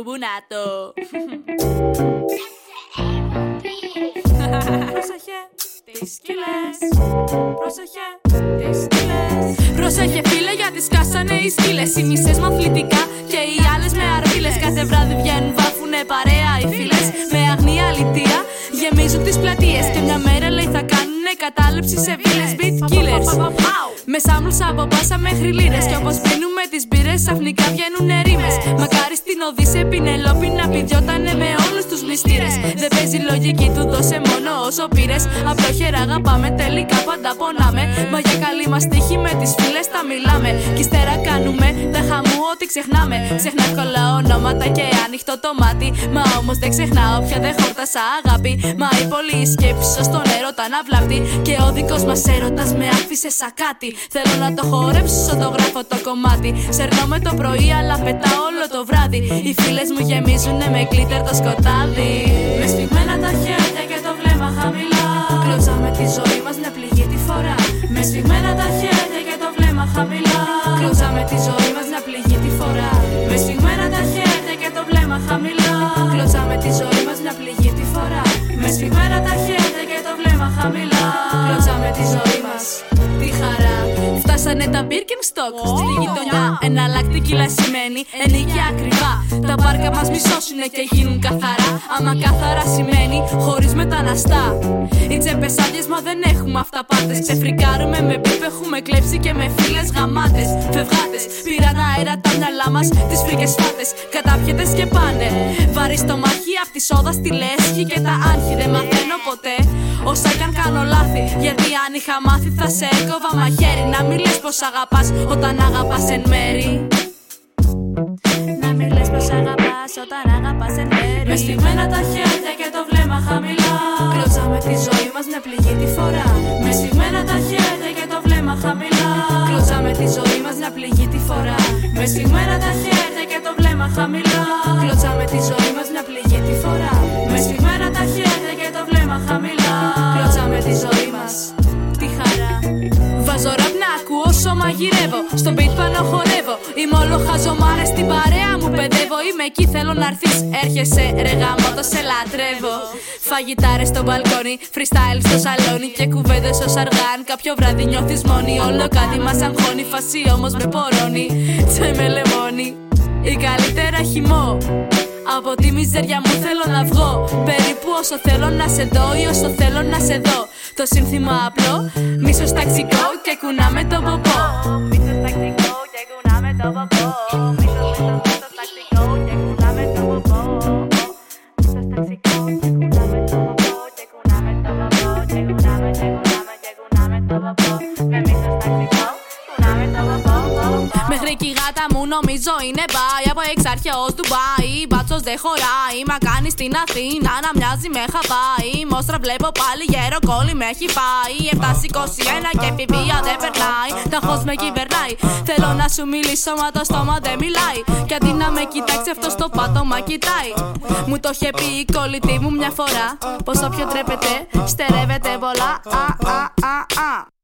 μπουμπουνάτο. Πρόσεχε τις σκύλες. Πρόσεχε τις σκύλες. Πρόσεχε φίλε, γιατί σκάσανε οι σκύλες. Οι μισές με αθλητικά και οι άλλες με αρβίλες. Κάθε βράδυ βγαίνουν, βάφουνε παρέα οι φίλες. Με αγνία αλητεία γεμίζουν τις πλατείες. Και μια μέρα λέει θα κάνουνε κατάληψη σε βίλες. Beat killers. Με σάμλους από πάσα μέχρι λίρες. Κι όπως πίνουμε τις μπύρες, ξαφνικά βγαίνουνε ρήμες. Μακάρι στην Οδύσσεη Πινελόπη να πηδιότανε με όλους τους μυστήρες. Δεν παίζει λογική του, δώσε μόνο όσο πήρες. Απλόχερα αγαπάμε, τελικά πάντα πονάμε. Μα για καλή μας τύχη με τις φίλες τα μιλάμε. Κι ύστερα κάνουμε τα χαμού ότι ξεχνάμε. Ξεχνά εύκολα ονόματα και ανοιχτό το μάτι. Μα όμως δεν ξεχνάω πια, δεν χόρτασα αγάπη. Μα η πολλή σκέψη στον έρωτα να βλάπτει. Και ο δικός μας έρωτας με άφησε σαν κάτι. Θέλω να το χορέψω, το γράφω το κομμάτι. Σερνώ το πρωί αλλά πετάω όλο το βράδυ. Οι φίλες μου γεμίζουνε με γκλίτερ το σκοτάδι. Με σφιγμένα τα χέρια και το βλέμμα χαμηλά. Κλωτσάμε τη ζωή μας μια πληγή τη φορά. Με σφιγμένα τα χέρια και το βλέμμα χαμηλά. Κλωτσάμε τη ζωή μας μια πληγή τη φορά. Με σφιγμένα τα χέρια και το βλέμμα χαμηλά. Κλωτσάμε τη ζωή μας μια πληγή τη φορά. Με σφιγμένα τα χέρια και το βλέμμα χαμηλά. Κλωτσάμε τη ζωή μας τη χαρά. Φτάσανε τα Birkenstock στη γειτονιά. Εναλλακτική λασιμένη, ενίκεια ακριβά. Τα πάρκα μας μισώσουνε και γίνουν καθαρά. Άμα καθαρά σημαίνει χωρίς μεταναστά. Οι τσέπες άδειες μα δεν έχουμε αυταπάτες. Ξεφρικάρουμε με μπίπ, έχουμε κλέψει και με φίλες γαμάτες. Φευγάτες, πήραν αέρα τα μυαλά μας, τις φρίκες φάτες. Κατάπιετες και πάνε. Βαρύ στο μάχη απ' τη σόδα στη λέσχη και τα άγχη. Δεν μαθαίνω ποτέ όσα κι αν κάνω λάθη. Γιατί αν είχα μάθει θα σε έκοβα μαχαίρι. Να μην λες πως αγαπάς όταν αγαπάς εν μέρη. Να μην λες πως αγαπάς όταν αγαπάς εν μέρη. Με σφιγμένα τα χέρια και το βλέμμα χαμηλά. Κλωτσάμε τη ζωή μας μια πληγή τη φορά. Με σφιγμένα τα χέρια και το βλέμμα χαμηλά. Κλωτσάμε τη ζωή μας μια πληγή τη φορά. Με σφιγμένα τα χέρια και το βλέμμα χαμηλά. Κλωτσάμε τη ζωή μας μια πληγή τη φορά. Με σφιγμένα τα χέρια και το βλέμμα χαμηλά. Κλωτσάμε τη ζωή μας τη χαρά. Βάζω ραπ να ακούω όσο μαγειρεύω. Στον beat πάνω χορεύω. Είμαι όλο χαζομάρες στην παρέα μου παιδεύω. Είμαι εκεί, θέλω να έρθεις. Έρχεσαι ρε γάμο, το σε λατρεύω. Φαγητάρες στο μπαλκόνι, freestyle στο σαλόνι. Και κουβέντες ως αργάν. Κάποιο βράδυ νιώθεις μόνη. Όλο κάτι μας αγχώνει. Φασί όμως με πορώνει. Τσάι με λεμόνι. Ή καλύτερα χυμό. Από τη μιζέρια μου θέλω να βγω. Περίπου όσο θέλω να σε δω ή όσο θέλω να σε δω. Το σύνθημα απλό, μίσος ταξικό και κουνάμε το ποπό. Μίσος ταξικό και κουνάμε το ποπό. Μίσος ταξικό και κουνάμε το ποπό. Μίσος ταξικό και κουνάμε το ποπό. Και κουνάμε το ποπό. Και κουνάμε το ποπό. Με μίσος ταξικό κουνάμε το ποπό. Μέχρι κι η γάτα μου νομίζω είναι πάει. Από εξάρχαιος Ντουμπάι. Μπάτσος δεν χωράει. Μα κάνει στην Αθήνα να μοιάζει με Χαβάη. Μόστρα βλέπω πάλι γέρο κόλλη με έχει φάει. 7-21 και εφηβεία δεν περνάει. Ταχώς με κυβερνάει. Θέλω να σου μιλήσω μα το στόμα δεν μιλάει. Κι αντί να με κοιτάξει αυτό στο πάτωμα κοιτάει. Μου το είχε πει η κολλητή μου μια φορά. Πως όποιο τρέπεται στερεύεται πολλά.